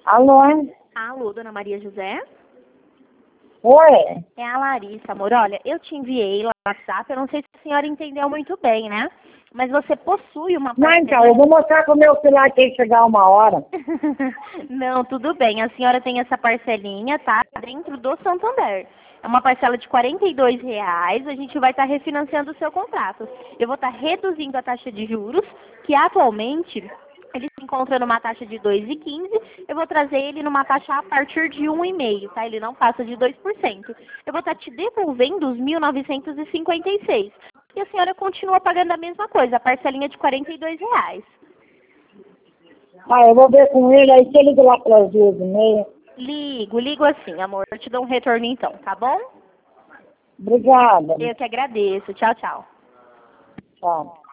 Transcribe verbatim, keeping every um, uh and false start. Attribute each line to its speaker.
Speaker 1: Alô?
Speaker 2: Alô, dona Maria José?
Speaker 1: Oi?
Speaker 2: É a Larissa, amor. Olha, eu te enviei lá no WhatsApp, eu não sei se a senhora entendeu muito bem, né? Mas você possui uma
Speaker 1: Não,
Speaker 2: parcelinha...
Speaker 1: então, eu vou mostrar pro meu celular tem que chegar uma hora.
Speaker 2: Não, tudo bem. A senhora tem essa parcelinha, tá? Dentro do Santander. É uma parcela de quarenta e dois reais. A gente vai estar refinanciando o seu contrato. Eu vou estar reduzindo a taxa de juros, que atualmente ele se encontra numa taxa de dois vírgula quinze. Eu vou trazer ele numa taxa a partir de um vírgula cinco, tá? Ele não passa de dois por cento. Eu vou estar te devolvendo os mil novecentos e cinquenta e seis. E a senhora continua pagando a mesma coisa, a parcelinha de quarenta e dois reais.
Speaker 1: Ah, eu vou ver com ele, aí você liga lá pelas duas e meia.
Speaker 2: Ligo, ligo assim, amor. Eu te dou um retorno então, tá bom?
Speaker 1: Obrigada.
Speaker 2: Eu que agradeço. Tchau, tchau.
Speaker 1: Tchau.